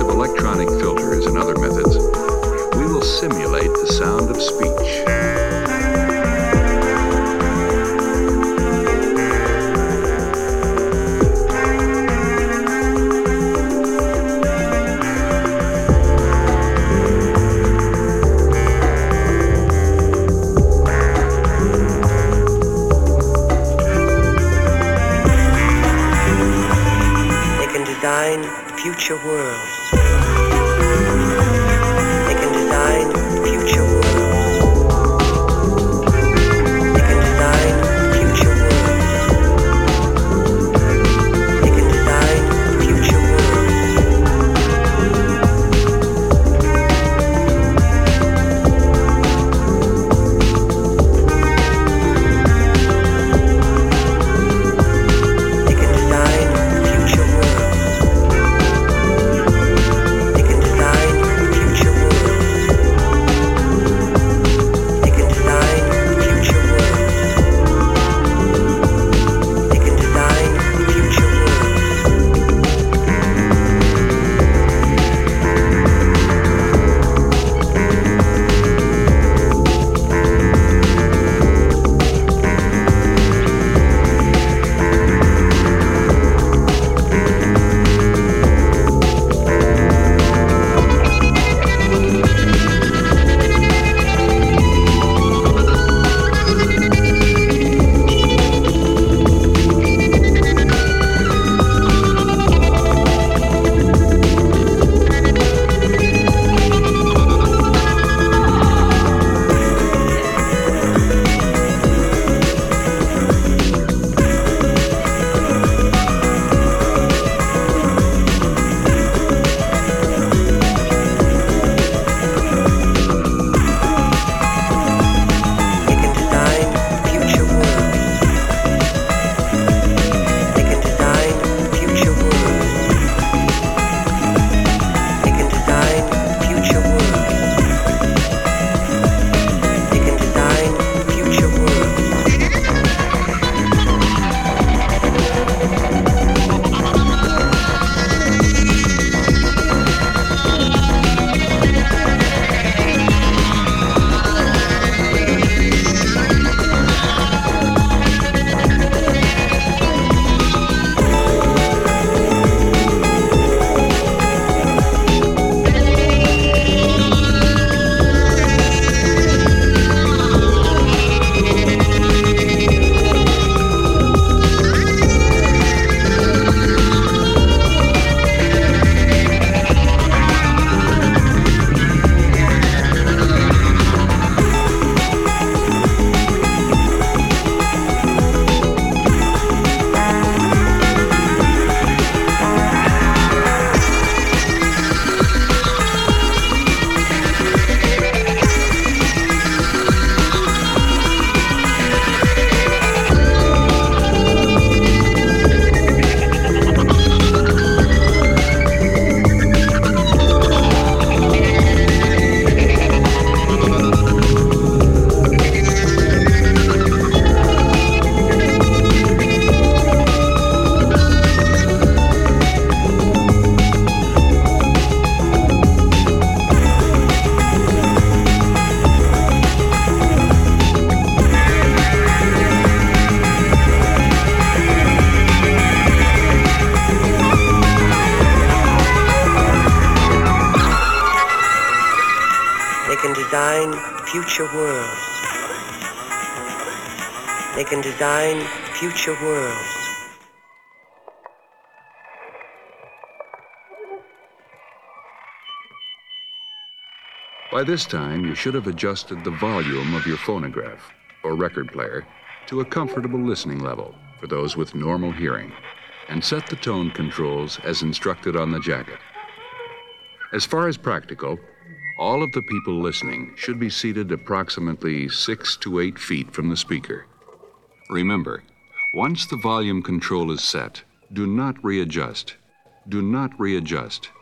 of electronic filters and other methods, we will simulate the sound of speech. Future worlds. They can design future worlds. They can design future worlds. They can design future future worlds. They can design future worlds. By this time, you should have adjusted the volume of your phonograph or record player to a comfortable listening level for those with normal hearing, and set the tone controls as instructed on the jacket. As far as practical, all of the people listening should be seated approximately 6 to 8 feet from the speaker. Remember, once the volume control is set, do not readjust. Do not readjust.